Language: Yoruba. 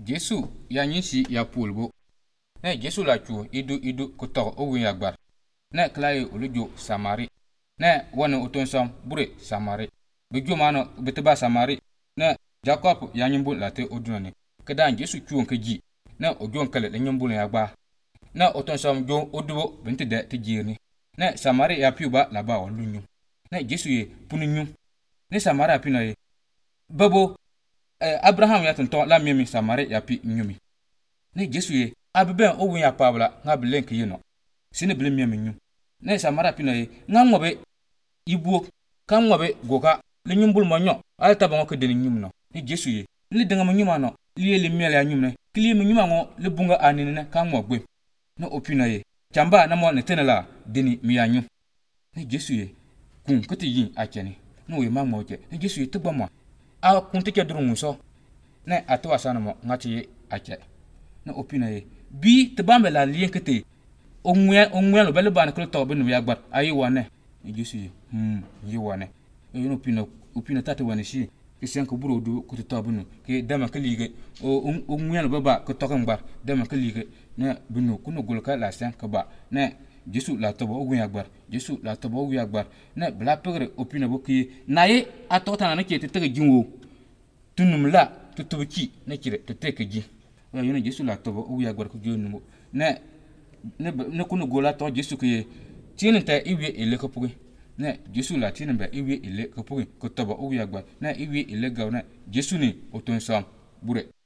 Jesu ya nyinsi ya pulbo. Ne Jesu la chu idu kutok o win yagbar. Ne klaye ulujo Samari. Ne wane utonsom bure Samari. Bijo mano biteba Samari. Ne Jacob ya nyimbu late odunani. Kedan Jesu chu nkeji. Ne ojo nkele le nyimbu le yagba. Ne utonsom jo odubo binti de tijirni. Ne Samari ya piuba laba walunyu. Ne Jesu ye puninyu. Ne Samari apina ye. Babo Abraham ya tonton la miemi Samari ya pi nyumi. Ne Jesu ye abben o win ya pabla nga bilen yino. Sine bilen miemi nyu. Ne Samari apina ye nga ngobe ibuo kan ngobe goka le nyumbul monyo al tabango ke deni nyumno. Ne Jesu ye le denga mo nyuma no liye le miele ya nyumne kili mo nyuma ngo le bunga anine kan ngogbe. Ne opina ye chamba na mo ne tenela deni miya nyu. Ne Jesu ye kun kati yin acheni. No we ma ngoje. Ne Jesu ye tubama a kunti ke durungu so ne atwa sana mo ngati ache ne opina ye bi tebambe la lien kete onwen lo bele ban ko to benu ya gbar ayi wane ne Jesu ye yi wane e no opina tata wane shi ke sen ko buro du ko to benu ke dama ke lige onwen lo baba ko to kan gbar dama ke lige ne benu kuno golka la sen ko ba ne Jesu la tobo o ya gbar Jesu la tobo o ya gbar ne bla pegre opina boki naye atota na ke te jinwo tunum la tutuki ne kire te teke ji ya yone Jesu la tobo o ya gbar ko jonu ne kuno gola to Jesu ke tinin ta iwe ele ko pugi ne Jesu la tinin ba iwe ele ko pugi ko tobo o ya gbar na iwe ele ga na Jesu ni o ton sam bure